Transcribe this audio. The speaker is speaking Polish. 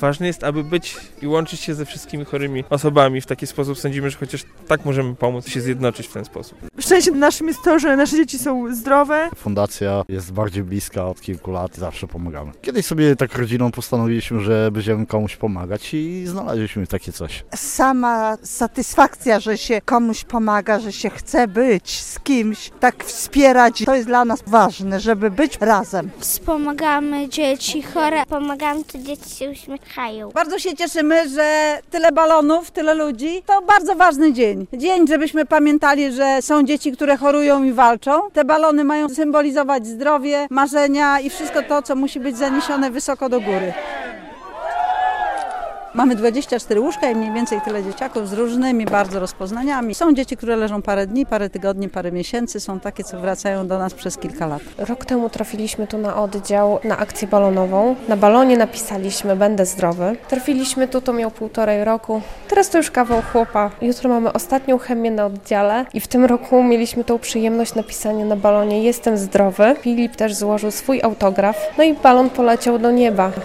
Ważne jest, aby być i łączyć się ze wszystkimi chorymi osobami. W taki sposób sądzimy, że chociaż tak możemy pomóc się zjednoczyć w ten sposób. Szczęściem naszym jest to, że nasze dzieci są zdrowe. Fundacja jest bardziej bliska od kilku lat i zawsze pomagamy. Kiedyś sobie tak rodziną postanowiliśmy, że będziemy komuś pomagać i znaleźliśmy takie coś. Sama satysfakcja, że się komuś pomaga, że się chce być z kimś, tak wspierać, to jest dla nas ważne, żeby być razem. Wspomagamy dzieci chore, pomagamy, to dzieci się uśmiechają. Bardzo się cieszymy, że tyle balonów, tyle ludzi. To bardzo ważny dzień. Dzień, żebyśmy pamiętali, że są dzieci, które chorują i walczą. Te balony mają symbolizować zdrowie, marzenia i wszystko to, co musi być zaniesione wysoko do góry. Mamy 24 łóżka i mniej więcej tyle dzieciaków z różnymi bardzo rozpoznaniami. Są dzieci, które leżą parę dni, parę tygodni, parę miesięcy. Są takie, co wracają do nas przez kilka lat. Rok temu trafiliśmy tu na oddział, na akcję balonową. Na balonie napisaliśmy "Będę zdrowy". Trafiliśmy tu, to miał 1,5 roku. Teraz to już kawał chłopa. Jutro mamy ostatnią chemię na oddziale i w tym roku mieliśmy tą przyjemność napisania na balonie "Jestem zdrowy". Filip też złożył swój autograf, no i balon poleciał do nieba.